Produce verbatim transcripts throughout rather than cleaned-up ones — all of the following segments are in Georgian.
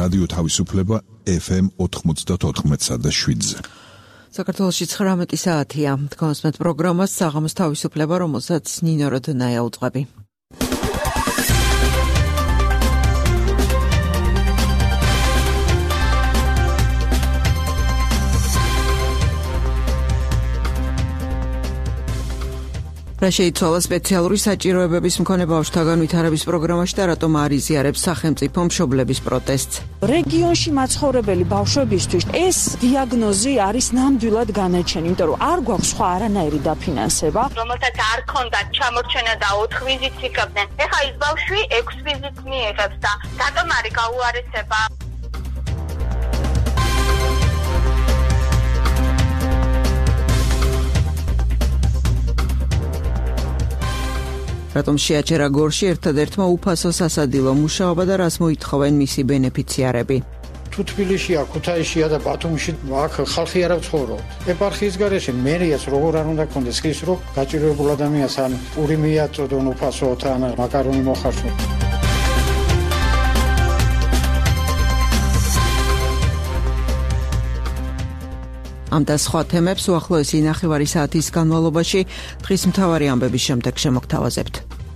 რადიო თავისუფლება ეფ ემ ოთხმოცდაოთხ და შვიდზე. საქართველოში ცხრამეტი საათია. თქვენს პროგრამას საღამოს თავისუფლება, რომელსაც ნინო როდნაია უძღვები. რა შეიცვალა სპეციალური საჭიროებების მქონე ბავშვთაგან ვითარების პროგრამაში და რატომ არ იზიარებს სახელმწიფო მშობლების პროტესტს? რეგიონში მაცხოვრებელი ბავშვებისთვის ეს დიაგნოზი არის ნამდვილად განაჩენი, იმიტომ რომ არ გვაქვს სხვა არანაირი დაფინანსება, რომელსაც არ ქონდათ ჩამორჩენა და ოთხ ვიზიტს იღებდნენ. ეხლა ის ბავშვი ექვს ვიზიტს მიიღებს და რატომ არის გაუარესება? რატომ შეაჩერა გორში ერთადერთმა უფასო სასადილო მუშაობა და რას მოითხოვენ მისი ბენეფიციარები? თუ თბილისშია, ქუთაისშია და ბათუმში აქ ხალხი არ ცხოვრობს. ეპარქიის გარეშე მერიას როგორ არ უნდა კონდეს ის რომ გაჭირვებულ ადამიანს ან პური მიაწოდონ უფასოდ ან მაკარონი მოხარშო. ამ და სხვა თემებს უახლოესი ნახევარი საათის განმავლობაში დღის მთავარი ამბების შემდეგ შემოგთავაზებთ.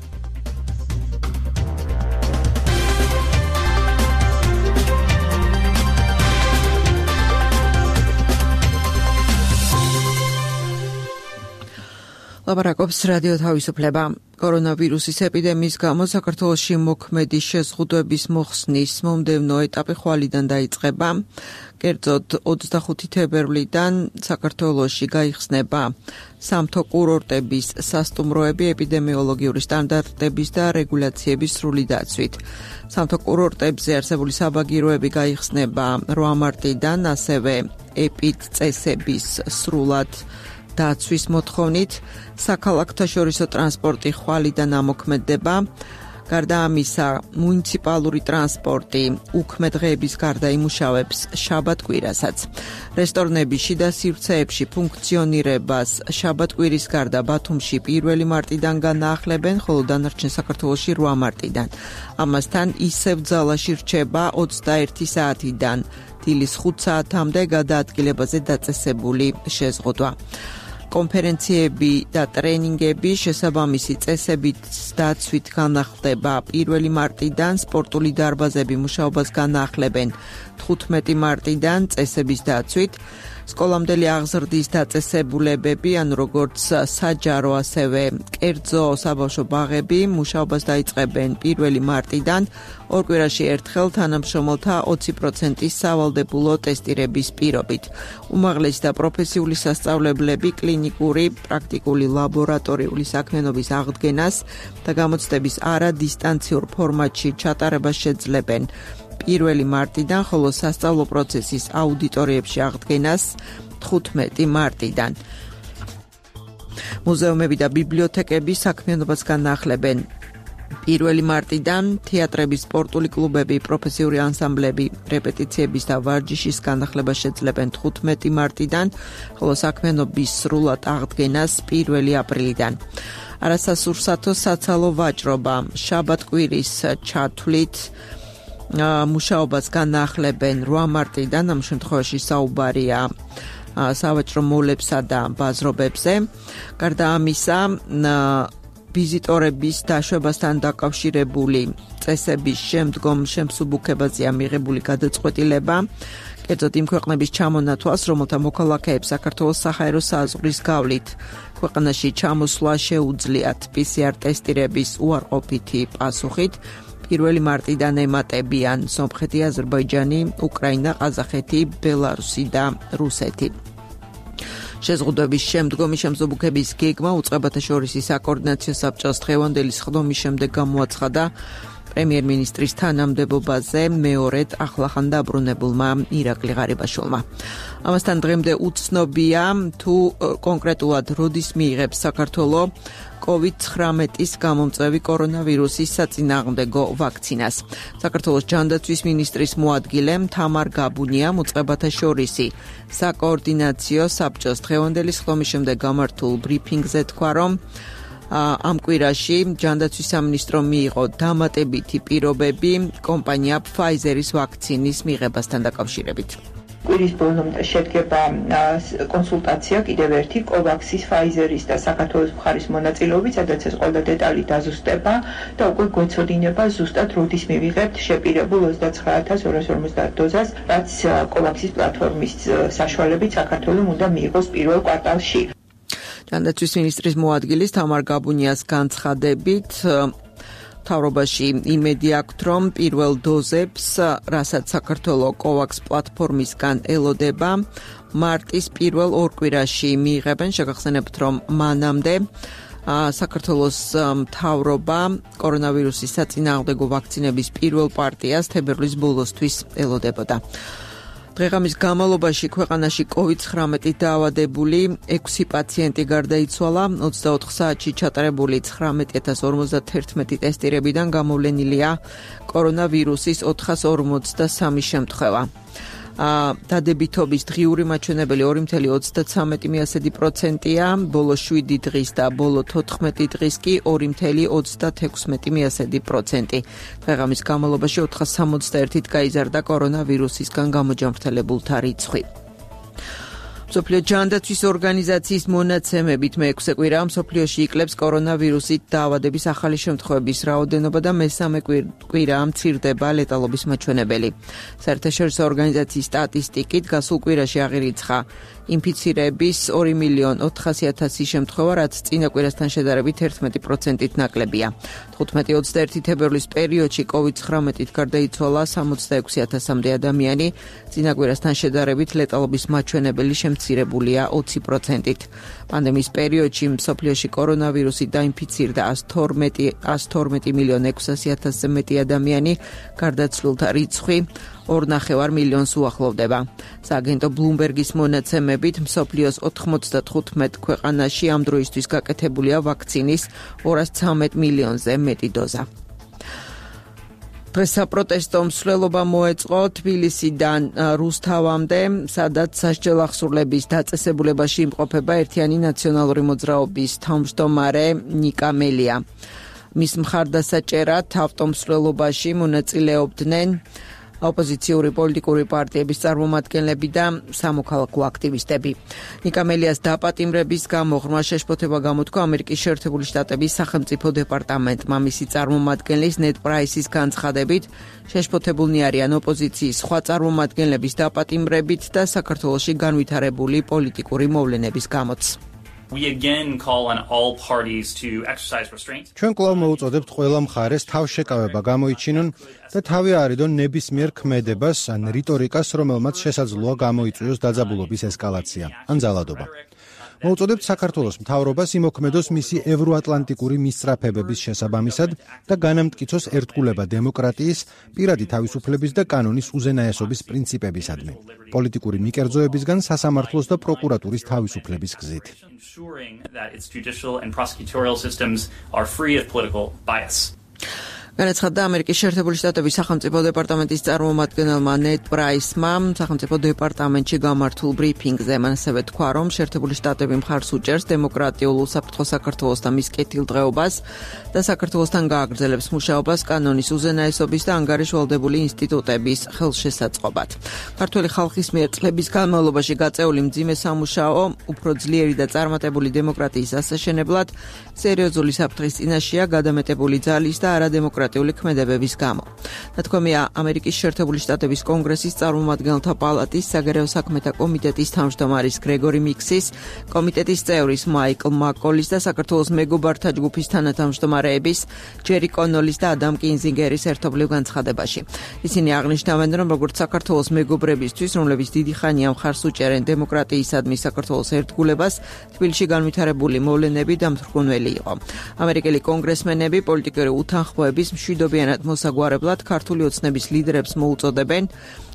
ლაპარაკობს რადიო თავისუფლება. კორონავირუსის ეპიდემიის გამო საქართველოში მოქმედი შეზღუდვების მოხსნის მომდევნო ეტაპი ხვალიდან დაიწყება. კერძოდ ოცდახუთი თებერვლიდან საქართველოში გაიხსნება სამთო კურორტების სასტუმროები ეპიდემიოლოგიური სტანდარტების და რეგულაციების სრული დაცვით. სამთო კურორტებზე არსებული საბაგიროები გაიხსნება რვა მარტიდან, ასევე ეპიდწესების სრულად დაცვის მოთხოვნით. საქალაქთაშორისო ტრანსპორტი ხვალიდან ამოქმედდება. გარდა ამისა, მუნიციპალური ტრანსპორტი უქმე დღეების გარდა იმუშავებს შაბათ-კვირასაც. რესტორნები შიდა სივრცეებში ფუნქციონირებას შაბათ-კვირის გარდა ბათუმში პირველი მარტიდან განაახლებენ, ხოლო დანარჩენ საქართველოში რვა მარტიდან. ამასთან ისევ ძალაში რჩება ოცდაერთი საათიდან დილის ხუთ საათამდე გადაადგილებაზე დაწესებული შეზღუდვა. კონფერენციები და ტრენინგები შესაბამისი წესებით დაცვით განახლდება პირველი მარტიდან, სპორტული დარბაზები მუშაობას განახლებენ თხუთმეტი მარტიდან წესების დაცვით. სკოლამდელი აღზრდის დაწესებულებები, ანუ როგორც საჯარო, ასევე კერძო საბავშვო ბაღები მუშაობას დაიწყებენ პირველი მარტიდან, ორ კვირაში ერთხელ თანამშრომელთა ოცი პროცენტის სავალდებულო ტესტირების პირობით. უმაღლესი და პროფესიული სასწავლებლები კლინიკური, პრაქტიკული, ლაბორატორიული საქმიანობის აღდგენას და გამოცდების არადისტანციურ ფორმატში ჩატარებას შეძლებენ პირველი მარტიდან, ხოლო სასწავლო პროცესის აუდიტორიებში აღდგენას თხუთმეტი მარტიდან. მუზეუმები და ბიბლიოთეკები საქმიანობას განახლებენ პირველი მარტიდან, თეატრები, სპორტული კლუბები, პროფესიული ანსამბლები, რეპეტიციების და ვარჯიშის განახლებას შეძლებენ თხუთმეტი მარტიდან, ხოლო საქმიანობის სრულად აღდგენას პირველი აპრილიდან. არასასურსათო საცალო ვაჭრობა შაბათ-კვირის ჩათვლით მუშაობას განახლებენ რვა მარტიდან, ამ შემთხვევაში საუბარია სავაჭრო მოლებსა და ბაზრობებზე. გარდა ამისა, ვიზიტორების დაშვებასთან დაკავშირებული წესების შემდგომ შემსუბუქებაზეა მიღებული გადაწყვეტილება. კერძოდ იმ ქვეყნების ჩამონათვალს, რომელთა მოქალაქეებს საქართველოს საჰაერო საზღვრის გავლით ქვეყანაში ჩამოსვლა შეუძლიათ პი სი არ ტესტირების უარყოფითი პასუხით. პირველი მარტიდან ემატებიან სომხეთი, აზერბაიჯანი, უკრაინა, ყაზახეთი, ბელარუსი და რუსეთი. შეზღუდვების შემდგომი შემსუბუქების გეგმა უწყებათა შორისი საკოორდინაციო საბჭოს დღევანდელი სხდომის შემდეგ გამოაცხადა პრემიერ-მინისტრის თანამდებობაზე მეორედ ახლახან დაბრუნებულმა ირაკლი ღარიბაშვილმა. ამასთან დღემდე უცნობია თუ კონკრეტულად როდის მიიღებს საქართველო კოვიდ ცხრამეტის გამომწვევი კორონავირუსის საწინააღმდეგო ვაქცინას. საქართველოს ჯანდაცვის მინისტრის მოადგილე თამარ გაბუნიამ უწყებათა შორისი საკოორდინაციო საბჭოს დღევანდელი სხდომის შემდეგ გამართულ ბრიფინგზე თქვა, რომ ამ კვირაში ჯანდაცვის სამინისტრომ მიიღო დამატებითი პირობები კომპანია Pfizer-ის ვაქცინის მიღებასთან დაკავშირებით. კვირის ბოლომდე შედგება კონსულტაცია კიდევ ერთი კოვაქსის, Pfizer-ის და საქართველოს მხარის მონაწილეობით, სადაც ეს ყველა დეტალი დაზუსტება და უკვე გვეცოდინება ზუსტად როდის მივიღებთ შეპირებულ ოცდაცხრა ათას ორას ორმოცდაათ დოზას, რაც კოვაქსის პლატფორმის საშუალებით საქართველოს უნდა მიიღოს პირველ კვარტალში. ჯანდაცვის მინისტრის მოადგილის თამარ გაბუნიას განცხადებით მთავრობაში იმედი აქვთ, რომ პირველ დოზებს, რასაც საქართველოს კოვაქს პლატფორმისგან ელოდება, მარტის პირველ ორ კვირაში მიიღებენ. შეგახსენებთ, რომ მანამდე საქართველოს მთავრობა კორონავირუსის საწინააღმდეგო ვაქცინების პირველ პარტიას თებერვლის ბოლოსთვის ელოდებოდა. დღეღამის განმავლობაში ქვეყანაში კოვიდ ცხრამეტით დაავადებული ექვსი პაციენტი გარდაიცვალა. ოცდაოთხ საათში ჩატარებული ცხრამეტი ათას ორმოცდაათერთმეტი ტესტირებიდან გამოვლენილია კორონავირუსის ოთხას ორმოცდასამი შემთხვევა. დადებითობის დღიური მაჩვენებელი ორი წუთი ოცდაცამეტი პროცენტია, ბოლო შვიდი დღის და ბოლო თოთხმეტი დღის კი ორი წუთი ოცდათექვსმეტი პროცენტი. დღეღამის განმავლობაში ოთხას სამოცდაერთით გაიზარდა კორონავირუსისგან გამოჯანმრთელებულთა რიცხვი. მსოფლიო ჯანდაცვის ორგანიზაციის მონაცემებით მეექვსე კვირა მსოფლიოში იკლებს კორონავირუსით დაავადების ახალი შემთხვევების რაოდენობა და მესამე კვირა მცირდება ლეტალობის მაჩვენებელი. საერთაშორისო ორგანიზაციის სტატისტიკით გასულ კვირაში აღირიცხა ინფიცირების ორი მილიონი ოთხასი ათასი შემთხვევა, რაც წინა კვირასთან შედარებით ერთმეტი პროცენტით ნაკლებია. თხუთმეტი ოცდაერთი თებერვლის პერიოდში კოვიდ ცხრამეტით გარდაიცვალა სამოცდაექვსი ათასამდე ადამიანი, წინა კვირასთან შედარებით ლეტალობის მაჩვენებელი შემცირებულია ოცი პროცენტით. პანდემიის პერიოდში მსოფლიოში კორონავირუსით დაინფიცირდა ას თორმეტი მილიონი ექვსასი ათასზე მეტი ადამიანი, გარდაცვლილთა რიცხვი ორ ნახევარ მილიონს უახლოვდება. სააგენტო ბლუმბერგის მონაცემებით მსოფლიოს ოთხმოცდათხუთმეტ ქვეყანაში ამ დროისთვის გაკეთებულია ვაქცინის ორას ცამეტ მილიონზე მეტი დოზა. დღეს საპროტესტო მსვლელობა მოეწყო თბილისიდან რუსთავამდე, სადაც სასჯელ ახსურლების დაწესებულებაში იმყოფება ერთიანი ნაციონალური მოძრაობის თავმჯდომარე ნიკა მელია. მის მხარდასაჭერად ავტომსვლელობაში მონაწილეობდნენ ოპოზიციური პოლიტიკური პარტიების წარმომადგენლები და სამოქალაქო აქტივისტები. ნიკა მელიას დაპატიმრების გამო ღრმა შეშფოთება გამოთქვა ამერიკის შეერთებული შტატების სახელმწიფო დეპარტამენტმა. მისი წარმომადგენლის ნედ პრაისის განცხადებით, შეშფოთებულნი არიან ოპოზიციის სხვა წარმომადგენლების დაპატიმრებით და საქართველოში განვითარებული პოლიტიკური მოვლენების გამოც. We again call on all parties to exercise restraint. ჩვენ კვლავ მოუწოდებთ ყველა მხარეს თავშეკავება გამოიჩინონ და თავი არიდონ ნებისმიერ ქმედებას ან რიტორიკას, რომელმაც შესაძლოა გამოიწვიოს დაძაბულობის ესკალაცია ან ძალადობა. მოუწოდებთ საქართველოს მთავრობას იმოქმედოს მისი ევროატლანტიკური მისწრაფებების შესაბამისად და განამტკიცოს ერთგულება დემოკრატიის, პირადი თავისუფლების და კანონის უზენაესობის პრინციპებისადმი, პოლიტიკური მიკერძოებისგან სასამართლოს და პროკურატურის თავისუფლების გზით. განაცხადა ამერიკის შეერთებული შტატების სახელმწიფო დეპარტამენტის წარმომადგენელმა ნედ პრაისმა სახელმწიფო დეპარტამენტში გამართულ ბრიფინგზე. მან ასევე თქვა, რომ შეერთებული შტატები მხარს უჭერს დემოკრატიულ უსაფრთხო საქართველოს და მის კეთილდღეობას და საქართველოსთან გააგრძელებს მუშაობას კანონის უზენაესობის და ანგარიშვალდებული ინსტიტუტების ხელშესაწყობად. ქართველი ხალხის მიერ წლების განმავლობაში გაწეული მძიმე სამუშაო, უფრო ძლიერი და წარმატებული დემოკრატიის ასაშენებლად სერიოზული საფრთხის წინაშეა გადამეტებული ძალის და არადემოკრატიული ქმედებების გამო. ნათქვამია ამერიკის შეერთებული შტატების კონგრესის წარმომადგენელთა პალატის საგარეო საქმეთა კომიტეტის თავმჯდომარის გრეგორი მიქსის, კომიტეტის წევრის მაიკლ მაკოლის და საქართველოს მეგობართა ჯგუფის თანათავმჯდომარეების ჯერი კონოლის და ადამ კინზინგერის ერთობლივ განცხადებაში. ისინი აღნიშნავენ, რომ როგორც საქართველოს მეგობრებისთვის, რომლებიც დიდი ხანია მხარს უჭერენ დემოკრატიისადმი საქართველოს ერთგულებას, თბილისში განვითარებული მოვლენები დამთვრგუნველი იყო. ამერიკელი კონგრესმენები პოლიტიკური უთანხმოების მშვიდობიანად მოსაგვარებლად ქართული ოცნების ლიდერებს მოუწოდებენ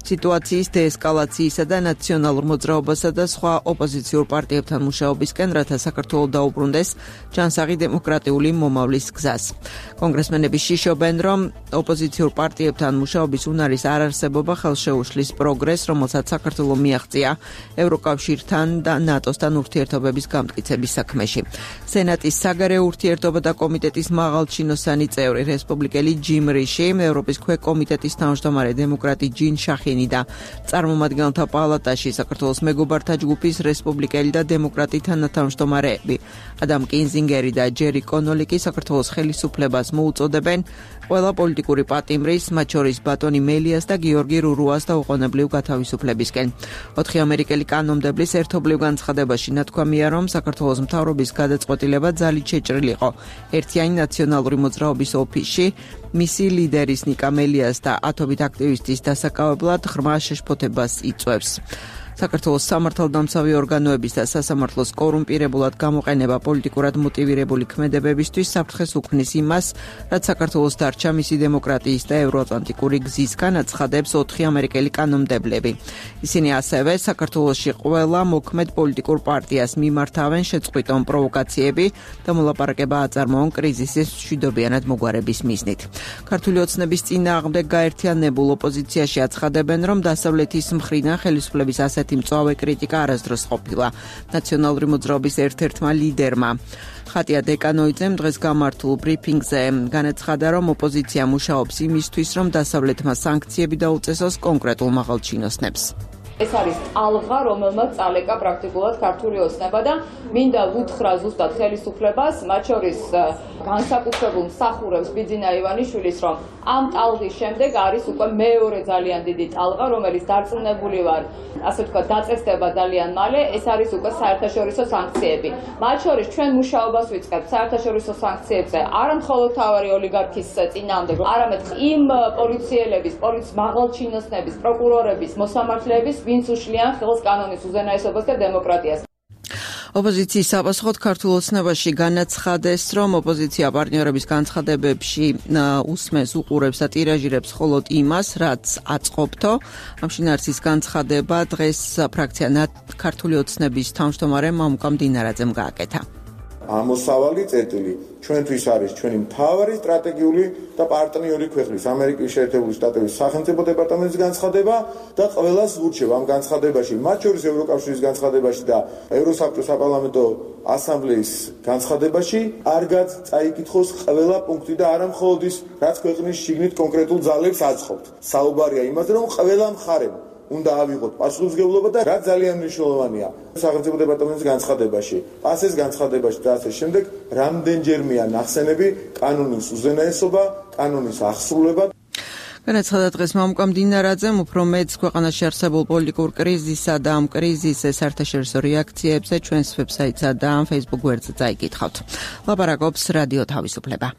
სიტუაციის დეესკალაციისა და ნაციონალურ მოძრაობასა და სხვა ოპოზიციურ პარტიებთან მუშაობისკენ, რათა საქართველო დაუბრუნდეს ჯანსაღი დემოკრატიული მომავლის გზას. კონგრესმენები შიშობენ, რომ ოპოზიციურ პარტიებთან მუშაობის უნარის არ არსებობა ხელს შეუშლის პროგრესს, რომელსაც საქართველო მიაღწია ევროკავშირთან და ნატოსთან ურთიერთობების გამტკიცების საქმეში. სენატის საგარეო ურთიერთობათა კომიტეტის მაღალჩინოსანი წევრი რესპუბლიკელი ჯიმ რიში, ევროპის ქვეკომიტეტის თავმჯდომარე დემოკრატი ჯინ შახინი და წარმომადგენელთა პალატაში საქართველოს მეგობართა ჯგუფის რესპუბლიკელი და დემოკრატი თანათავმჯდომარეები ადამ კინზინგერი და ჯერი კონოლიკი საქართველოს ხელისუფლებას მოუწოდებენ ყველა პოლიტიკური პატიმრის, მათ შორის ბატონი მელიას და გიორგი რურუას დაუყოვნებლივ გათავისუფლებისკენ. ოთხი ამერიკელი კანონმდებლის ერთობლივ განცხადებაში ნათქვამია, რომ საქართველოს მთავრობის გადაწყვეტილება ძალით შეჭრილიყო ერთიანი ნაციონალური მოძრაობის ოფისში, მისი ლიდერის ნიკა მელიას და ათობით აქტივისტის დასაკავებლად ღრმა შეშფოთებას იწვევს. საქართველოს სამართალდამცავი ორგანოების და სასამართლოს კორუმპირებულად გამოყენება პოლიტიკურად მოტივირებული ქმედებებისთვის საფრთხეს უქმნის იმას, რაც საქართველოს დარჩა მისი დემოკრატიის და ევროატლანტიკური გზისგან, აცხადებს ოთხი ამერიკელი კანონმდებლები. ისინი ასევე საქართველოში ყველა მოქმედ პოლიტიკურ პარტიას მიმართავენ შეწყვიტონ პროვოკაციები და მოლაპარაკება აწარმოონ კრიზისის მშვიდობიანად მოგვარების მიზნით. ქართული ოცნების წინააღმდეგ გაერთიანებულ ოპოზიციაში აცხადებენ, რომ დასავლეთის მხრიდან ხელისუფლების ასეთ მწვავე კრიტიკა არასდროს ყოფილა. ნაციონალური მოძრაობის ერთ-ერთმა ლიდერმა ხატია დეკანოიძემ დღეს გამართულ ბრიფინგზე განაცხადა, რომ ოპოზიცია მუშაობს იმისთვის, რომ დასავლეთმა სანქციები დაუწესოს კონკრეტულ მაღალჩინოსნებს. ეს არის ტალღა, რომელმაც წალეკა პრაქტიკულად ქართული ოცნება და მინდა ვუთხრა ზუსტად ხელისუფლებას, მათ შორის განსაკუთრებულ მსახურებს ბიძინა ივანიშვილის, რომ ამ ტალღის შემდეგ არის უკვე მეორე ძალიან დიდი ტალღა, რომელიც დარწმუნებული ვარ, ასე ვთქვათ, დაწესდება ძალიან მალე, ეს არის უკვე საერთაშორისო სანქციები. მათ შორის ჩვენ მუშაობას ვიწყებთ საერთაშორისო სანქციებზე, არა მხოლოდ მთავარი ოლიგარქის წინააღმდეგ, არამედ იმ პოლიციელების, პოლიციის მაღალჩინოსნების, პროკურორების, მოსამართლეების, ვინც უშლიან ხელს კანონის უზენაესობას და დემოკრატიას. ოპოზიციის საპასუხოდ ქართულ ოცნებაში განაცხადეს, რომ ოპოზიცია პარტნიორების განცხადებებში უსმენს, უყურებს და ტირაჟირებს მხოლოდ იმას, რაც აწყობთო. ამ შინაარსის განცხადება დღეს ფრაქცია ქართული ოცნების თავმჯდომარე მამუკა მდინარაძემ გააკეთა. ამოსავალი წერტილი ჩვენთვის არის ჩვენი მთავარი სტრატეგიული და პარტნიორი ქვეყნის ამერიკის შეერთებული შტატების სახელმწიფო დეპარტამენტის განცხადება და ყველას ურჩევ ამ განცხადებაში, მათ შორის ევროკავშირის განცხადებაში და ევროსაბჭოს საპარლამენტო ასამბლეის განცხადებაში არგად წაიკითხოს ყველა პუნქტი და არა მხოლოდ ის, რაც ქვეყნის შიგნით კონკრეტულ ძალებს აწყობთ. საუბარია იმაზე, რომ ყველა მხარემ უნდა ავიღოთ პასუხისმგებლობა და რაც ძალიან მნიშვნელოვანია სახელმწიფო დეპარტამენტის განცხადებაში, პასეს განცხადებაში და ასე შემდეგ, რამდენჯერმეა ნახსენები კანონის უზენაესობა, კანონის აღსრულება. განაცხადა დღეს მამუკა მდინარაძემ, უფრო მეტს ქვეყანაში არსებულ პოლიტიკურ კრიზისსა და ამ კრიზისის საერთაშორისო რეაქციებზე ჩვენს ვებსაიტსა და Facebook გვერდზე წაიკითხავთ. ლაპარაკობს რადიო თავისუფლება.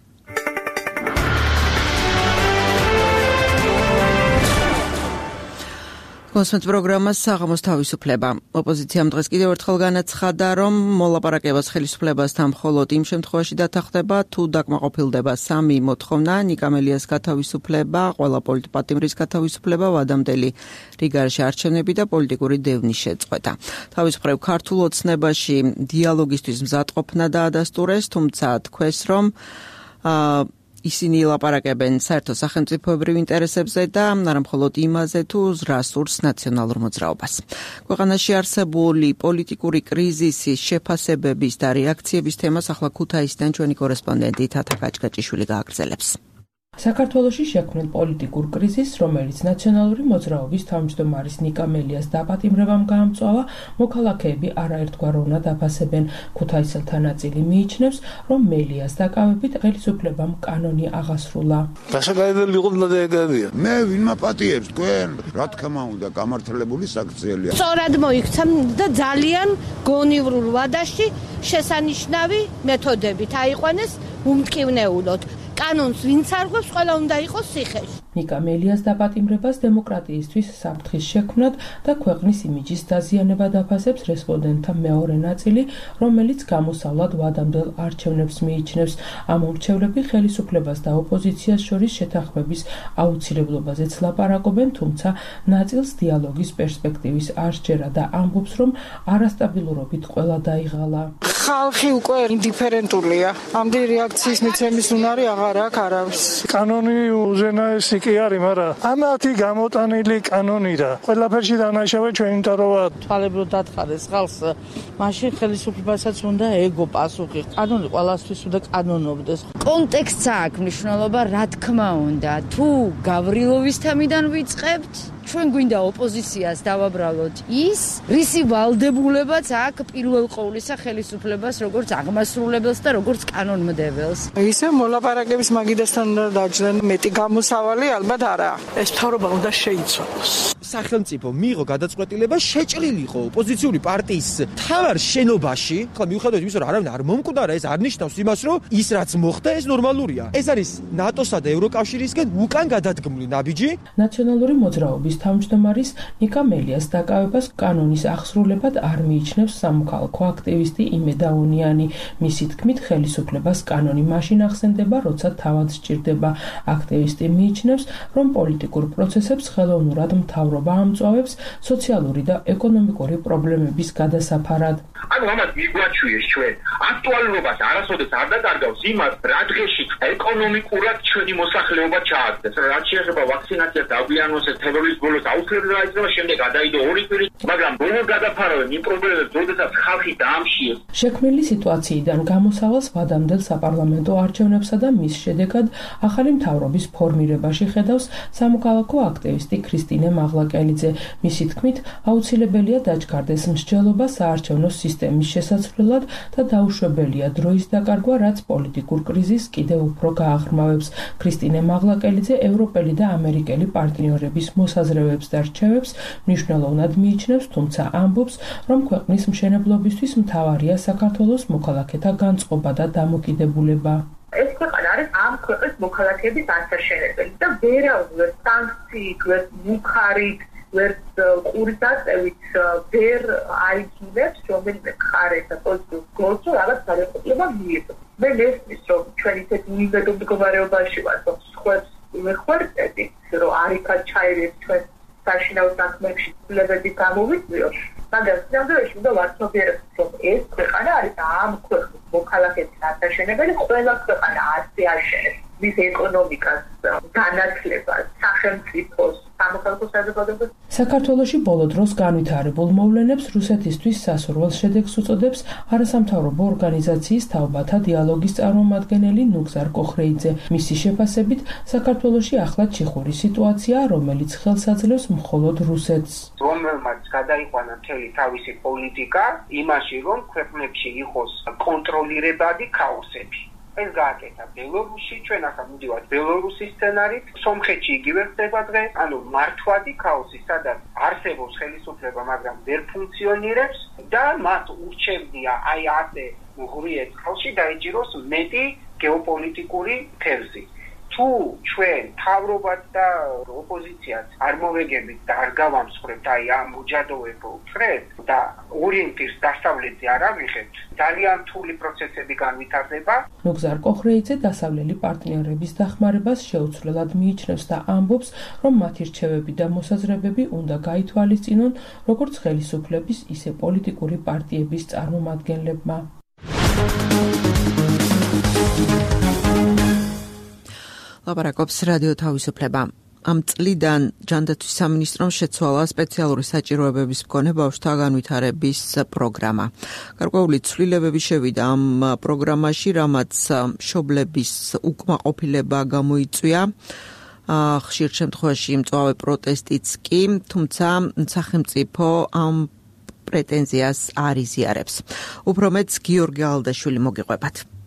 მოსმენთ პროგრამას საღამოს თავისუფლება. ოპოზიციამ დღეს კიდევ ერთხელ განაცხადა, რომ მოლაპარაკებას ხელისუფლებასთან მხოლოდ იმ შემთხვევაში დათანხმდება, თუ დაკმაყოფილდება სამი მოთხოვნა: ნიკა მელიას გათავისუფლება, ყველა პოლიტპატიმრის გათავისუფლება, ვადამდელი რიგარში არჩევნები და პოლიტიკური დევნის შეწყვეტა. თავის მხრივ ქართულ ოცნებაში დიალოგისთვის მზადყოფნა დაადასტურეს, თუმცა თქვეს, რომ აა ისინი ლაპარაკებენ საერთო სახელმწიფოებრივ ინტერესებზე და არა მხოლოდ იმაზე, თუ რა სურს ნაციონალურ მოძრაობას. ქვეყანაში არსებული პოლიტიკური კრიზისის შეფასებების და რეაქციების თემას ახლა ქუთაისიდან ჩვენი კორესპონდენტი თათა გაჭგაჭიშვილი გააგრძელებს. საქართველოში შექმნილ პოლიტიკურ კრიზისს, რომელიც ნაციონალური მოძრაობის თავმჯდომარის ნიკა მელიას დაპატიმრებამ გაამწვავა, მოქალაქეები არაერთგვაროვნად აფასებენ. ქუთაისელთა ნაწილი მიიჩნევს, რომ მელიას დაკავებით ხელისუფლებამ კანონი აღასრულა. გასაგებელი იყო ნადეგადია. მე ვინმა პატიებს თქვენ? რა თქმა უნდა, გამართლებული საქციელია. სწორად მოიქცა და ძალიან გონივრულ ვადაში შესანიშნავი მეთოდებით აიყვანეს უმტკივნეულოდ. კანონს ვინც არღვევს, ყველა უნდა იყოს ციხეში. ნიკა მელიას დაპატიმრებას დემოკრატიისთვის საფრთხის შექმნად და ქვეყნის იმიჯის დაზიანება დაფასებს რესპონდენტთა მეორე ნაწილი, რომელიც გამოსავლად ვადამდელ არჩევნებს მიიჩნევს. ამ მორჩევლები ხელისუფლებას და ოპოზიციას შორის შეთანხმების აუცილებლობაზეც ლაპარაკობენ, თუმცა ნაწილს დიალოგის პერსპექტივის არ სჯერა და ამბობს, რომ არასტაბილურობით ყველა დაიღალა. ხალხი უკვე ინდიფერენტულია. ამდენი რეაქციის მიცემის უნარი აღარ აქვს არავის. კანონი უზენაესი კი არის, მაგრამ ამათი გამოტანილი კანონი და ყველაფერში დანაშაული ჩვენ იმიტომ რომ თვალებრო დათხარეს ხალხს, მაშინ ხელისუფლებასაც უნდა ეგო პასუხი. კანონი ყველასთვის უნდა კანონობდეს. კონტექსტს აქვს მნიშვნელობა, რა თქმა უნდა. თუ გავრილოვის თემიდან ვიწყებთ, ჩვენ გვინდა ოპოზიციას დავაბრალოთ ის, რისი ვალდებულებაც აქვს პირველ ყოვლისა ხელისუფლებას, როგორც აღმასრულებელს და როგორც კანონმდებელს. ისე მოლაპარაკების მაგიდასთან უნდა დაჯდნენ, მეტი გამოსავალი ალბათ არა. ეს მთავრობა უნდა შეიცვალოს. სახელმწიფო მიიღო გადაწყვეტილება შეჭრილიყო ოპოზიციური პარტიის თავარ შენობაში. ხლა მიუხედავად იმისა, რომ არავინ არ მომკვდარა, ეს არ ნიშნავს იმას, რომ ის რაც მოხდა, ეს ნორმალურია. ეს არის ნატოსა და ევროკავშირისგან უკან გადადგმული ნაბიჯი. ნაციონალური მოძრაობის თავმჯდომარის ნიკა მელიას დაკავებას კანონის აღსრულებად არ მიიჩნევს სამოქალაქო აქტივისტი იმე დაუნიანი. მისი თქმით, ხელისუფლებას კანონი მაშინ ახსენდება, როცა თავად სჭირდება. აქტივისტი მიიჩნევს, რომ პოლიტიკურ პროცესებს ხელოვნურად მთავრობა ამწვავებს სოციალური და ეკონომიკური პრობლემების გადასაფარად. ანუ ამას მიგვაჩვიეს ჩვენ აქტუალურობას არასოდეს არ დაკარგავს იმას, რა დღეში ეკონომიკურად ჩვენი მოსახლეობა ჩააგდეს. რაც შეეხება ვაქცინაციას დაგვიანოსეს თებერვლის ბოლოს აუცილებლად დაიწყება, შემდეგ გადაიდო ორი კვირი, მაგრამ ბოლოს გადაფარავენ იმ პრობლემებს, როდესაც ხალხი დაამშიეს. შექმნილი სიტუაციიდან გამოსავალს ვადამდელ საპარლამენტო არჩევნებსა და მის შედეგად ახალი მთავრობის ფორმირებაში ხედავს სამოქალაქო აქტივისტი ქრისტინე მაღლაკელიძე. მისი თქმით, აუცილებელია დაჩქარდეს მსჯელობა საარჩევნო სისტემის შესაცვლელად და დაუშვებელია დროის დაკარგვა, რაც პოლიტიკურ კრიზისს კიდევ უფრო გააღრმავებს. ქრისტინე მაღლაკელიძე ევროპელი და ამერიკელი პარტნიორების მოსაზრებებს და რჩევებს მნიშვნელოვნად მიიჩნევს, თუმცა ამბობს, რომ ქვეყნის მშენებლობისთვის მთავარია საქართველოს მოქალაქეთა განწყობა და დამოკიდებულება. ეს ქვეყანა არის ამ ქვეყნის მოქალაქეების ასაშენებელი და ვერავარ სანქციით, ვერ მუხარით, ვერ ყურის აწევით ვერ აიძულებს რომელიმე მხარეს და პოზიტიურ გოლს რაღაც გადაწყვეტილება მიიღოს. მე მესმის, რომ ჩვენ ისეთ უიმედო მდგომარეობაში ვართ, რომ სხვებს ვეხმარებით, რომ არ იქაც ჩაირიეთ ჩვენ საშინაო საქმეებში ცვლილებები გამოვიწვიოთ, მაგრამ სამდროში უნდა ვაცნობიერებთ, რომ ეს ქვეყანა არის ამ ქვეყნის მოქალაქეების ასაშენებელი, ყველა ქვეყანა ასე აშენებს მის ეკონომიკას, განათლებას, სახელმწიფოს, სამოქალაქო საზოგადოებას. საქართველოში ბოლო დროს განვითარებულ მოვლენებს რუსეთისთვის სასურველ შედეგს უწოდებს არასამთავრობო ორგანიზაციის თაობათა დიალოგის წარმომადგენელი ნუგზარ კოხრეიძე. მისი შეფასებით, საქართველოში ახლა ჩიხური სიტუაცია, რომელიც ხელს აძლევს მხოლოდ რუსეთს. რომელმაც გადაიყვანა მთელი თავისი პოლიტიკა იმაში, რომ ქვეყნებში იყოს კონტროლირებადი ქაოსები. ეს გააკეთა ბელორუსში, ჩვენ ახლა მივდივართ ბელორუსის სცენარით, სომხეთში იგივე ხდება დღეს, ანუ მართვადი ქაოსი, სადაც არსებობს ხელისუფლება, მაგრამ ვერ ფუნქციონირებს და მათ ურჩევდია აი ასე უღრიეთ ხალხში დაიჭიროს მეტი გეოპოლიტიკური თევზი. თუ ჩვენ მთავრობაც და ოპოზიციაც არ მოვეგებით და არ გავამსხვრებთ აი ამ უჯადოებულ წრეს და ორიენტირს დასავლეთზე არ ავიღებთ, ძალიან რთული პროცესები განვითარდება. ნუგზარ კოხრეიძე დასავლელი პარტნიორების დახმარებას შეუცვლელად მიიჩნევს და ამბობს, რომ მათი რჩევები და მოსაზრებები უნდა გაითვალისწინონ როგორც ხელისუფლების, ისე პოლიტიკური პარტიების წარმომადგენლებმა. ლაპარაკობს რადიო თავისუფლება. ამ წლიდან ჯანდაცვის სამინისტრომ შეცვალა სპეციალური საჭიროებების მქონე ბავშვთა განვითარების პროგრამა. გარკვეული ცვლილებები შევიდა ამ პროგრამაში, რამაც მშობლების უკმაყოფილება გამოიწვია. ხშირ შემთხვევაში მწვავე პროტესტიც კი, თუმცა სახელმწიფო ამ პრეტენზიას არ იზიარებს. უფრო მეტს გიორგი ალდაშვილი მოგიყვებათ.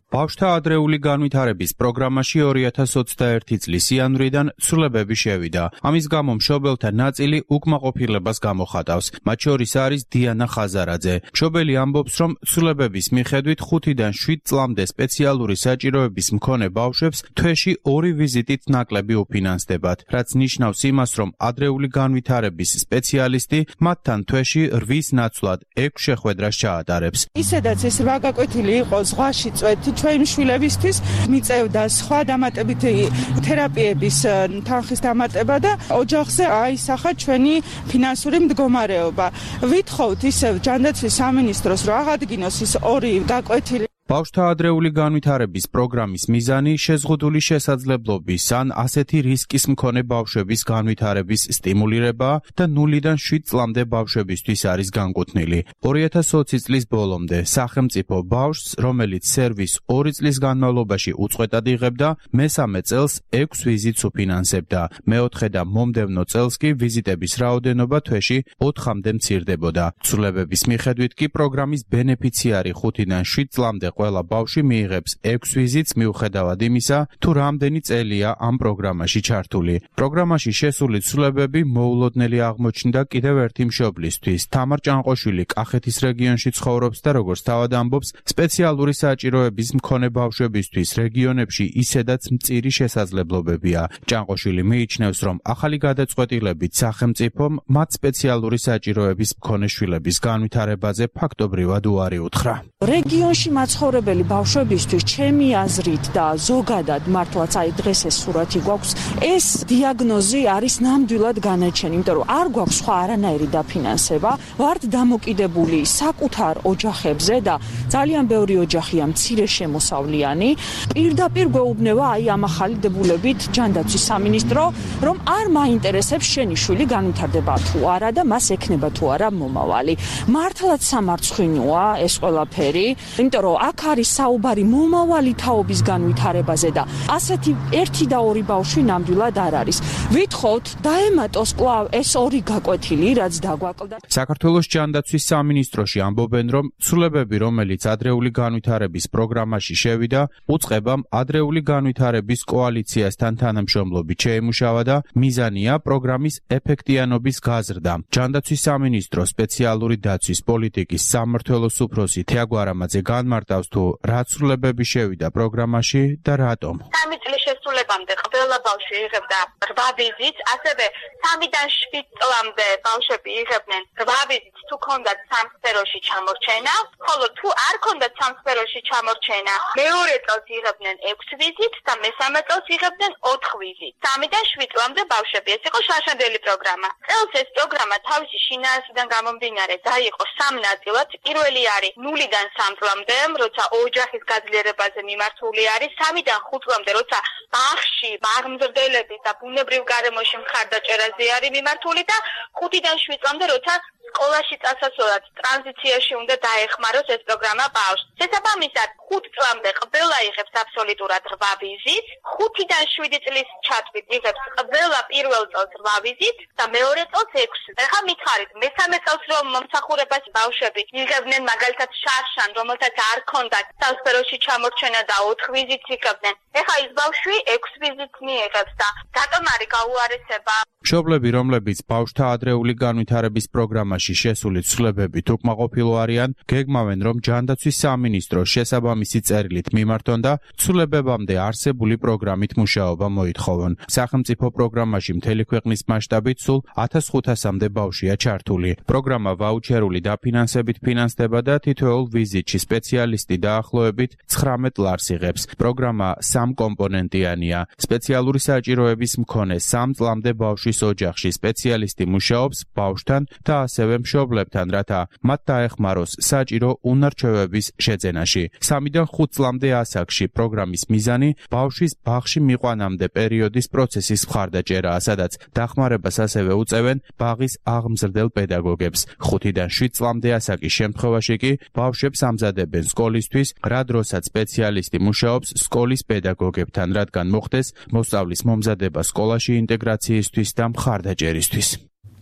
ბავშვთა ადრეული განვითარების პროგრამაში ორი ათას ოცდაერთი წლის იანვრიდან ცვლილებები შევიდა. ამის გამო მშობელთა ნაწილი უკმაყოფილებას გამოხატავს. მათ შორის არის დიანა ხაზარაძე. მშობელი ამბობს, რომ ცვლილებების მიხედვით ხუთიდან შვიდ წლამდე სპეციალური საჭიროების მქონე ბავშვებს თვეში ორი ვიზიტით ნაკლები უფინანსდებათ, რაც ნიშნავს იმას, რომ ადრეული განვითარების სპეციალისტი მათთან თვეში რვის ნაცვლად ექვს შეხვედრას ჩაატარებს. ისედაც ეს რვა გაკვეთილი იყო ზღვაში წვეთი ჩვენი შვილებისთვის მიწევდა სხვა დამატებითი თერაპიების თანხის დამატება და ოჯახზე აისახა ჩვენი ფინანსური მდგომარეობა. ვითხოვთ ისევ ჯანდაცვის სამინისტროს რომ აღადგინოს ის ორი გაკვეთილი. ბავშვთა ადრეული განვითარების პროგრამის მიზანი შეზღუდული შესაძლებლობის ან ასეთი რისკის მქონე ბავშვების განვითარების სტიმულირება და ნულიდან შვიდ წლამდე ბავშვებისთვის არის განკუთვნილი. ორი ათას ოცი წლის ბოლომდე სახელმწიფო ბავშვს, რომელიც სერვის ორი წლის განმავლობაში უწყვეტად იღებდა, მესამე წელს ექვს ვიზიტს უფინანსებდა. მეოთხე და მომდევნო წელს კი ვიზიტების რაოდენობა თვეში ოთხამდე მცირდებოდა. ცვლილებების მიხედვით კი პროგრამის ბენეფიციარი ხუთიდან შვიდ წლამდე ყველა ბავშვი მიიღებს ექვს ვიზიტს მიუხედავად იმისა, თუ რამდენი წელია ამ პროგრამაში ჩართული. პროგრამაში შესული ცვლილებები მოულოდნელი აღმოჩნდა კიდევ ერთი მშობლისთვის. თამარ ჭანყოშვილი კახეთის რეგიონში ცხოვრობს და როგორც თავად ამბობს, სპეციალური საჭიროების მქონე ბავშვებისთვის რეგიონებში ისედაც მწირი შესაძლებლობებია. ჭანყოშვილი მიიჩნევს, რომ ახალი გადაწყვეტილებით სახელმწიფომ მათ სპეციალური საჭიროების მქონე შვილების განვითარებაზე ფაქტობრივად უარი უთხრა. რეგიონში მაცხოვრებელი ბავშვებისთვის ჩემი აზრით და ზოგადად მართლაც აი დღეს ეს სურათი გვაქვს, ეს დიაგნოზი არის ნამდვილად განაჩენი, იმიტომ რომ არ გვაქვს სხვა არანაირი დაფინანსება, ვართ დამოკიდებული საკუთარ ოჯახებზე და ძალიან ბევრი ოჯახია მცირე შემოსავლიანი. პირდაპირ გვეუბნება აი ამ ახალი დებულებით ჯანდაცვის სამინისტრო, რომ არ მაინტერესებს შენი შვილი განვითარდება თუ არა და მას ექნება თუ არა მომავალი. მართლაც სამარცხვინოა ეს ყველაფერი, იმიტომ რომ აქ არის საუბარი მომავალი თაობის განვითარებაზე და ასეთი ერთი და ორი ბავშვი ნამდვილად არ არის. ვითხოვთ დაემატოს კვლავ ეს ორი გაკვეთილი, რაც დაგვაკლდა. საქართველოს ჯანდაცვის სამინისტროში ამბობენ, რომ ცვლილებები, რომელიც ადრეული განვითარების პროგრამაში შევიდა, უწყებამ ადრეული განვითარების კოალიციასთან თანამშრომლობით შეიმუშავა და მიზანია პროგრამის ეფექტიანობის გაზრდა. ჯანდაცვის სამინისტრო სპეციალური დაცვის პოლიტიკის სამმართველოს უფროსი თეაგო არამაძე განმარტავს თუ რა ცვლილებები შევიდა პროგრამაში და რატომ. სამი წლის შესრულებამდე ყველა ბავშვი იღებდა რვა ვიზიტს, ასევე სამიდან შვიდ წლამდე ბავშვები იღებდნენ რვა ვიზიტს თუ ქონდათ სამ სფეროში ჩამორჩენა, ხოლო თუ არ ქონდათ სამ სფეროში ჩამორჩენა, მეორე წელს იღებდნენ ექვს ვიზიტს და მესამე წელს იღებდნენ ოთხ ვიზიტს. სამიდან შვიდ წლამდე ბავშვები, ეს იყო შარშანდელი პროგრამა. წელს ეს პროგრამა თავისი შინაარსიდან გამომდინარე დაიყო სამ ნაწილად. პირველი არის ნულიდან სამ წლამდე, როცა ოჯახის გაძლიერებაზე მიმართული არის, სამიდან ხუთ წლამდე, როცა ბაღში, ბაღმზრდელების და ბუნებრივ გარემოში მხარდაჭერაზე არის მიმართული და ხუთიდან შვიდ წლამდე, როცა სკოლაში წასასვლელად ტრანზიციაში უნდა დაეხმაროს ეს პროგრამა ბავშვს. შესაბამისად, ხუთ წლამდე ყველა იღებს აბსოლუტურად რვა ვიზიტს, ხუთიდან შვიდი წლის ჩათვლით იღებს ყველა პირველ წელს რვა ვიზიტს და მეორე წელს ექვსი. ახლა მითხარით, მესამე წელს რომ მომსახურებას ბავშვები იღებდნენ მაგალითად შარშან, რომელთაც არ ქონდათ სასფეროში ჩამორჩენა და ოთხ ვიზიტს იღებდნენ. ახლა ის ბავშვი ექვს ვიზიტს მიიღებს და რატომ არის გაუარესება? მშობლები, რომლებიც ბავშვთა ადრეული განვითარების პროგრამაში შესული ცვლილებებით უკმაყოფილო არიან, გეგმავენ, რომ ჯანდაცვის სამინისტრო შესაბამისი წერილით მიმართონ და ცვლილებებამდე არსებული პროგრამით მუშაობა მოითხოვონ. სახელმწიფო პროგრამაში მთელი ქვეყნის მასშტაბით სულ ათას ხუთასამდე ბავშვია ჩართული. პროგრამა ვაუჩერული დაფინანსებით ფინანსდება და თითოეულ ვიზიტში სპეციალისტი დაახლოებით ცხრამეტ ლარს იღებს. პროგრამა სამკომპონენტიანია. სპეციალური საჭიროების მქონე სამ წლამდე ბავშვის ოჯახში სპეციალისტი მუშაობს ბავშვთან და ასევე მშობლებთან, რათა მათ დაეხმაროს საჭირო უნარჩვევების შეძენაში. სამიდან ხუთ წლამდე ასაკში პროგრამის მიზანი ბავშვის ბაღში მიყვანამდე პერიოდის პროცესის მხარდაჭერაა, სადაც დახმარებას ასევე უწევენ ბაღის აღმზრდელ პედაგოგებს. ხუთიდან შვიდ წლამდე ასაკის შემთხვევაში კი ბავშვებს ამზადებენ სკოლისთვის, რა დროსაც სპეციალისტი მუშაობს სკოლის პედაგოგებთან, რადგან მოხდეს მოსწავლის მომზადება სკოლაში ინტეგრაციისთვის და მხარდაჭერისთვის.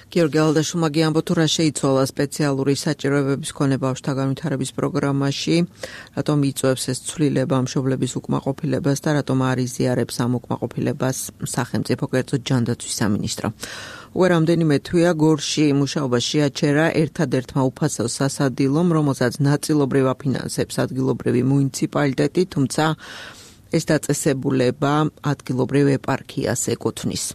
გიორგი ალდაშვილმა გიამბო თუ რა შეიცვალა სპეციალური საჭიროებების მქონე ბავშვთა განვითარების პროგრამაში, რატომ იწვევს ეს ცვლილება მშობლების უკმაყოფილებას და რატომ არ იზიარებს ამ უკმაყოფილებას სახელმწიფო, კერძოდ ჯანდაცვის სამინისტრო. უკვე რამდენიმე თვეა გორში მუშაობა შეაჩერა ერთადერთმა უფასო სასადილომ, რომელსაც ნაწილობრივ აფინანსებს ადგილობრივი მუნიციპალიტეტი, თუმცა ეს დაწესებულება ადგილობრივ ეპარქიას ეკუთვნის.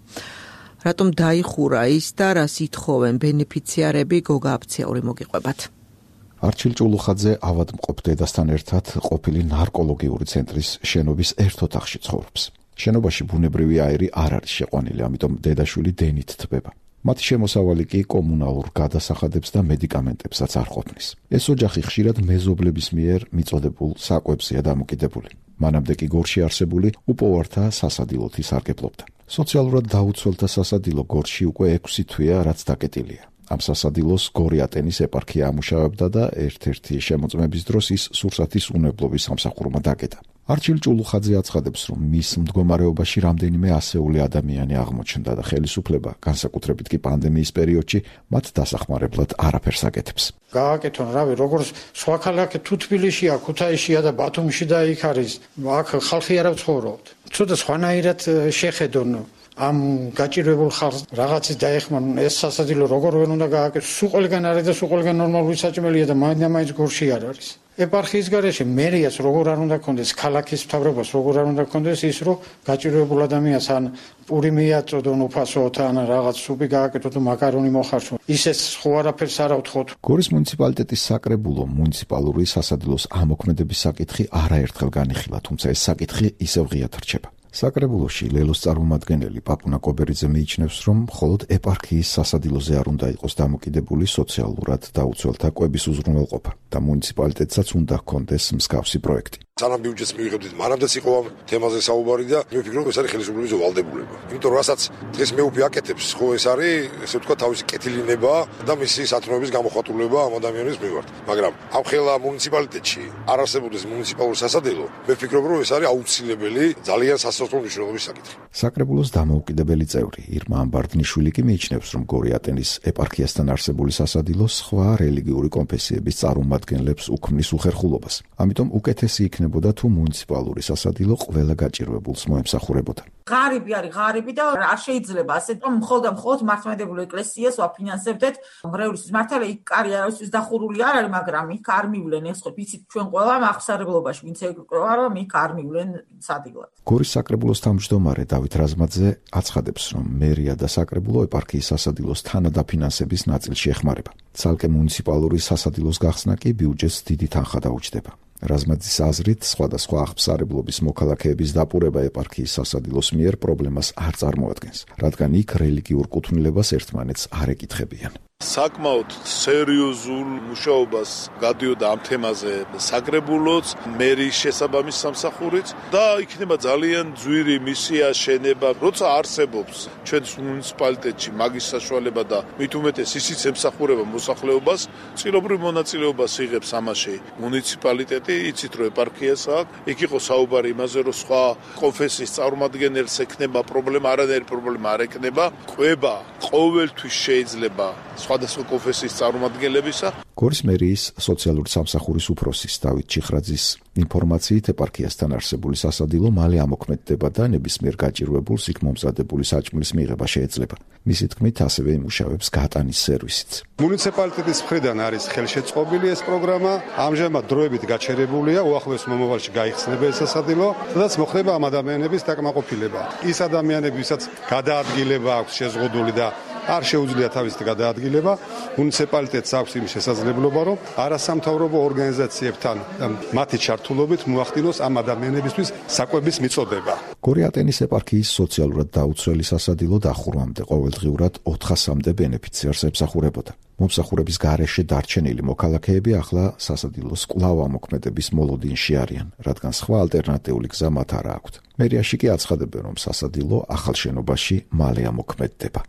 რატომ დაიხურა ის და რას ითხოვენ ბენეფიციარები? გოგა აფციური მოგიყვებათ. არჩილ ჭულუხაძე ავადმყოფ დედასთან ერთად ყოფილი ნარკოლოგიური ცენტრის შენობის ერთ ოთახში ცხოვრობს. შენობაში ბუნებრივი აირი არ არის შეყვანილი, ამიტომ დედაშვილი დენით თბება. მათი შემოსავალი კი კომუნალურ გადასახადებს და მედიკამენტებსაც არ ყოფნის. ეს ოჯახი ხშირად მეზობლების მიერ მიწოდებულ საკვებზეა დამოკიდებული. მანამდე კი გორში არსებული უპოვართა სასადილოთ ისარგებლობდა. სოციალურად დაუცველთა სასადილო გორში უკვე ექვსი თვეა, რაც დაკეტილია. ამ სასადილოს გორიატენის ეპარქია ამუშავებდა და ერთ-ერთი შემოწმების დროს ის სურსათის უნებლობის სამსახურმა დაკეტა. არჩილ ჭულუხაძე აცხადებს, რომ მის მდგომარეობაში რამდენიმე ასეული ადამიანი აღმოჩნდა და ხელისუფლება, განსაკუთრებით კი პანდემიის პერიოდში, მათ დასახმარებლად არაფერს აკეთებს. გააკეთონ, რავი, როგორც სხვა ქალაქი თუ თბილისშია, ქუთაისშია და ბათუმში და იქ არის, აქ ხალხი არ ცხოვრობთ. ცოტა სხვანაირად შეხედონ ამ გაჭირვებულ ხალხს რაღაცის დაეხმარონ, ეს სასადილო როგორ ვერ უნდა გააკეთოს, სულ ყველგან არის და სულ ყველგან ნორმალური საჭმელია და მაინც გორში არ არის. ეპარქიის გარეშე მერიას როგორ არ უნდა კონდეს, ქალაქის მთავრობას როგორ არ უნდა კონდეს ის, რომ გაჭირვებულ ადამიანს ან პური მიაწოდონ უფასოდ, ან რაღაც სუპი გააკეთოთ და მაკარონი მოხარშონ. ისეს ხო არაფერს არ ავთხოვთ. გორის მუნიციპალიტეტის საკრებულო მუნიციპალური სასადილოს ამოქმედების საკითხი არაერთხელ განიხილა, თუმცა ეს საკითხი ისევ ღიად რჩება. საკრებულოში ლელოს წარმომადგენელი პაპუნა კობერიძე მიიჩნევს, რომ მხოლოდ ეპარქიის სასადილოზე არ უნდა იყოს დამოკიდებული სოციალურად დაუცველთა კვების უზრუნველყოფა და მუნიციპალიტეტსაც უნდა ჰქონდეს მსგავსი პროექტი. სანამ ბიუჯეტს მივიღებდით, მანამდეც იყო ამ თემაზე საუბარი და მე ვფიქრობ, ეს არის ხელისუფლების ვალდებულება. იმიტომ რომ რასაც დღეს მეუფი აკეთებს, ხო ეს არის, ესე ვთქვა, თავისი კეთილინება და მისი სათნოების გამოხატულება ამ ადამიანის მიმართ. მაგრამ ამ ხელა მუნიციპალიტეტში არ არსებობდეს მუნიციპალური სასადილო, მე ვფიქრობ, რომ ეს არის აუცილებელი, ძალიან სასწორ მნიშვნელობის საკითხი. საკრებულოს დამოუკიდებელი წევრი ირმა ამბარდნიშვილი კი მიიჩნევს, რომ გორიატენის ეპარქიასთან არსებული სასადილო სხვა რელიგიური კონფესიების წარმომადგენლებს უქმნის უხერხულობას. ამიტომ უკეთესი იქნებოდა თუ მუნიციპალური სასადილო ყველა გაჭირვებულს მოემსახურებოდა. ღარიბი არის ღარიბი და არ შეიძლება ასე რომ მხოლოდ და მხოლოდ მართლმადიდებლურ ეკლესიას ვაფინანსებდეთ. მრევლისთვის მართალია იქ კარი არავისთვის დახურული არ არის, მაგრამ იქ არ მივლენ ეს ხო ვიცით ჩვენ ყველა აღსარებლობაში ვინც ეკროა რომ იქ არ მივლენ სადილად. გორის საკრებულოს თავმჯდომარე დავით რაზმაძე აცხადებს, რომ მერია და საკრებულო ეპარქიის სასადილოს თანადაფინანსების ნაწილში ეხმარება. ცალკე მუნიციპალური სასადილოს გახსნა კი ბიუჯეტს დიდი თანხა დაუჯდება. რაზმაძის აზრით, სხვადასხვა აღფსარებლობის მოქალაქეების დაპურება ეპარქიის სასადილოს მიერ პრობლემას არ წარმოადგენს, რადგან იქ რელიგიურ კუთვნილებას ერთმანეთს არ ეკითხებიან. საკმაოდ სერიოზულ მუშაობას გადიოდა ამ თემაზე საკრებულოც, მერის შესაბამის სამსახურიც და იქნება ძალიან ძვირი მისია შენება, როცა არსებობს ჩვენს მუნიციპალიტეტში მაგის საშუალება და მით უმეტეს ისიც ემსახურება მოსახლეობას, წილობრივ მონაწილეობას იღებს ამაში მუნიციპალიტეტი, იცით რომ ეპარქიას აქვს, იქ იყო საუბარი იმაზე, რომ სხვა კონფესიის წარმომადგენელს ექნება პრობლემა, არანაირი პრობლემა არ ექნება, კვება ყოველთვის შეიძლება სხვადასხვა კონფესიის წარმომადგენლებისა. გორის მერიის სოციალური სამსახურის უფროსის დავით ჩიხრაძის ინფორმაციით ეპარქიასთან არსებული სასადილო მალე ამოქმედდება და ნებისმიერ გაჭირვებულს იქ მომზადებული საჭმლის მიღება შეეძლება. მისი თქმით, ასევე იმუშავებს გატანის სერვისიც. მუნიციპალიტეტის მხრიდან არის ხელშეწყობილი ეს პროგრამა, ამჟამად დროებით გაჩერებულია, უახლოეს მომავალში გაიხსნება ეს სასადილო, სადაც მოხდება ამ ადამიანების დაკმაყოფილება. ის ადამიანები, ვისაც გადაადგილება აქვს შეზღუდული და არ შეუძლია თავისი გადაადგილება, მუნიციპალიტეტს აქვს იმის შესაძლებლობა, რომ არასამთავრობო ორგანიზაციებთან მათი ჩართულობით მოახდინოს ამ ადამიანებისთვის საკვების მიწოდება. გორიატენის ეპარქიის სოციალურად დაუცველი სასადილო დახურვამდე ყოველდღიურად ოთხასამდე ბენეფიციარს ემსახურებოდა. მომსახურების გარეშე დარჩენილი მოქალაქეები ახლა სასადილოს კვლავ ამოქმედების მოლოდინში არიან, რადგან სხვა ალტერნატიული გზა მათ არ აქვთ. მერიაში კი აცხადებენ, რომ სასადილო ახალ შენობაში მალე ამოქმედდება.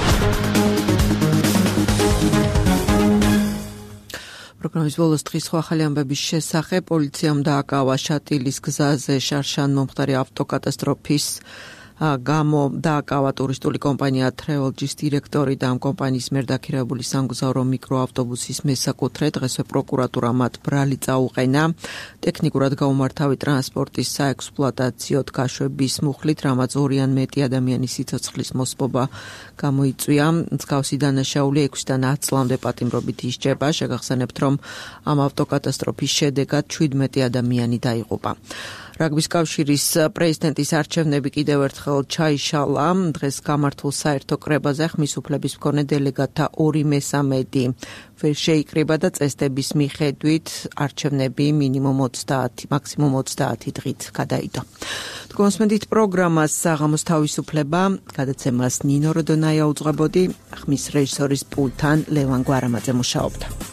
პროგრამის ბოლოს დღის სხვა ახალი ამბების შესახებ პოლიციამ დააკავა შატილის გზაზე შარშან მომხდარი ავტოკატასტროფის გამო დააკავა ტურისტული კომპანია Travelgis დირექტორი და ამ კომპანიის მიერ დაქირავებული სამგზავრო მიკროავტობუსის მესაკუთრე დღესვე პროკურატურა მათ ბრალი წაუყენა ტექნიკურად გაუმართავი ტრანსპორტის საექსპლუატაციო გაშვების მუხლით, რამაც ორი ან მეტი ადამიანის სიცოცხლის მოსპობა გამოიწვია. მსგავსი დანაშაული ექვსიდან ათ წლამდე პატიმრობით ისჯება. შეგახსენებთ, რომ ამ ავტოკატასტროფის შედეგად შვიდმეტი ადამიანი დაიღუპა. რაგბის კავშირის პრეზიდენტის არჩევნები კიდევ ერთხელ ჩაიშალა. დღეს გამართულ საერთო კრებაზე ხმის უფლების მქონე დელეგატთა ორი მესამედი ვერ შეიკრიბა და წესდების მიხედვით არჩევნები მინიმუმ ოცდაათი, მაქსიმუმ ოცდაათი დღით გადაიდო. თქვენსმენდით პროგრამას საღამოს თავისუფლება, გადაცემას ნინო როდონაია უძღვებოდი, ხმის რეჟისორის პულტთან ლევან გვარამაძე მუშაობდა.